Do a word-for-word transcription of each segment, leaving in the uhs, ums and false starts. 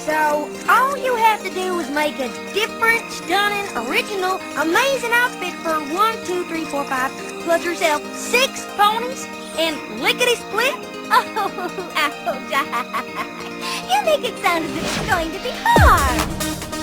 So, all you have to do is make a different, stunning, original, amazing outfit for one, two, three, four, five, plus yourself six ponies and lickety-split. Oh, Applejack, you make it sound as if it's going to be hard.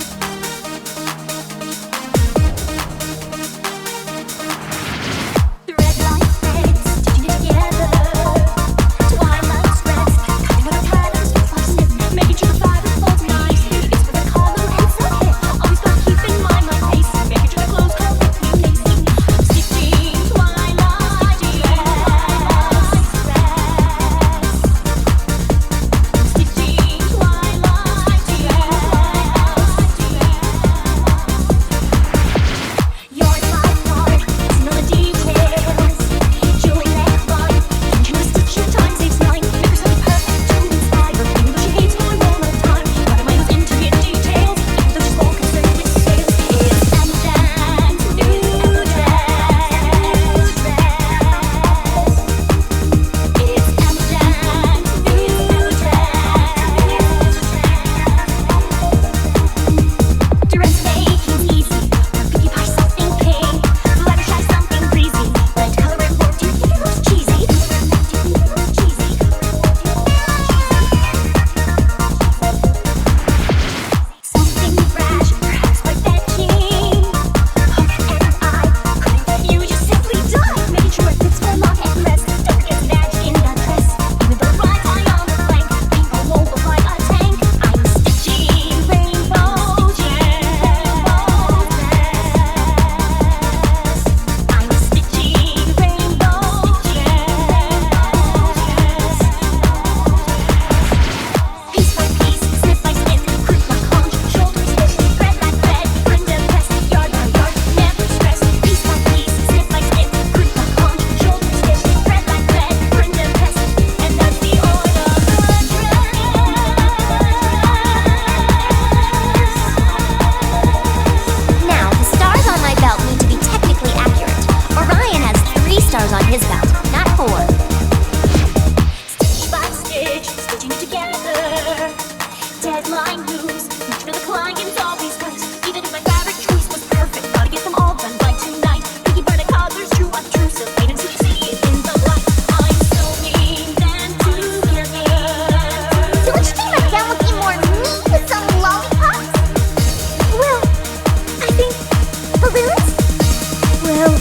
On his belt, not four. Stitch by stitch, stitching together. Deadline moves, reach for the client's always right. Even if my fabric choice was perfect, gotta get them all done by tonight. Picky by the cobbler's true obtrusive, wait until you see it in the light. I'm sewing them together. So which team right now would be more mean with some lollipops? Well, I think balloons? Well,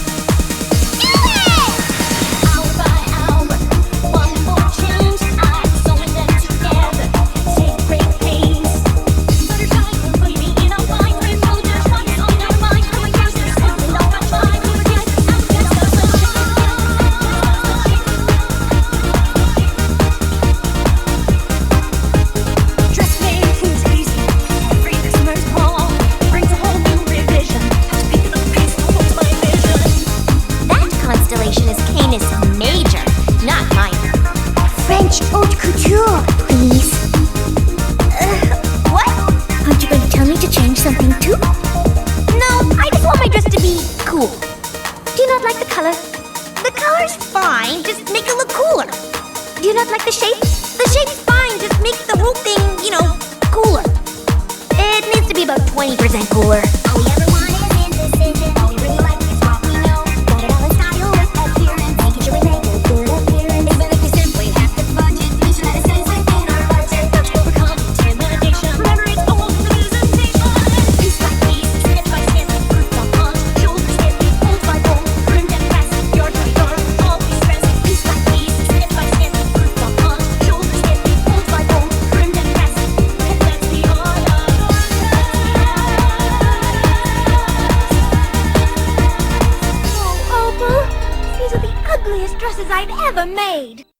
is Canis Major, not minor. French haute couture, please. Uh, what? Aren't you going to tell me to change something too? No, I just want my dress to be cool. Do you not like the color? The color's fine, just make it look cooler. Do you not like the shape? The shape's fine, just make the whole thing, you know, cooler. It needs to be about twenty percent cooler. All we ever want is indecision. All we really like is what we know. Got it all in style with appearance, making sure we make a good appearance. Even if we simply have to budget, we should let it stay within our budget. Don't overcome intimidation. Remember, it's all the presentation. Piece by piece, step by step, group by punch, shoulder step, fold by fold, trimmed and pressed, yard by yard, always pressed. Piece by piece, step by step, group by punch, shoulder step, fold by fold, trimmed and pressed. And that's the art of Oh, Opal, these are the ugliest dresses I've ever made.